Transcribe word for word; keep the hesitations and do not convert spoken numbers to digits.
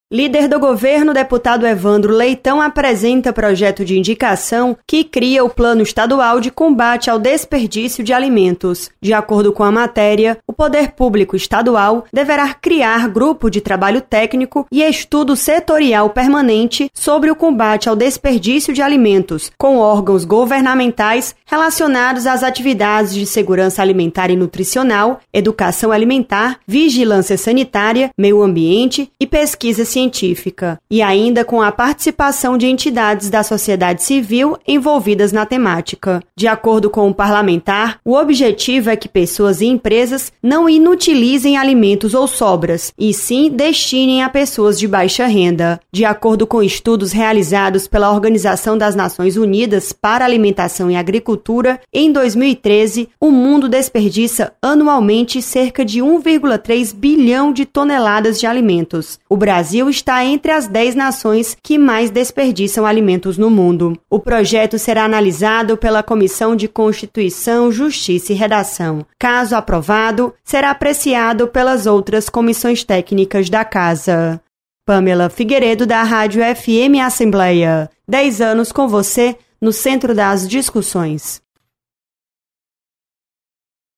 Líder do governo, deputado Evandro Leitão, apresenta projeto de indicação que cria o Plano Estadual de Combate ao Desperdício de Alimentos. De acordo com a matéria, o Poder Público Estadual deverá criar grupo de trabalho técnico e estudo setorial permanente sobre o combate ao desperdício de alimentos, com órgãos governamentais relacionados às atividades de segurança alimentar e nutricional, educação alimentar, vigilância sanitária, meio ambiente e pesquisa científica. científica, e ainda com a participação de entidades da sociedade civil envolvidas na temática. De acordo com o parlamentar, o objetivo é que pessoas e empresas não inutilizem alimentos ou sobras, e sim destinem a pessoas de baixa renda. De acordo com estudos realizados pela Organização das Nações Unidas para a Alimentação e Agricultura, em dois mil e treze, o mundo desperdiça anualmente cerca de um vírgula três bilhão de toneladas de alimentos. O Brasil está entre as dez nações que mais desperdiçam alimentos no mundo. O projeto será analisado pela Comissão de Constituição, Justiça e Redação. Caso aprovado, será apreciado pelas outras comissões técnicas da Casa. Pamela Figueiredo, da Rádio F M Assembleia. Dez anos com você no centro das discussões.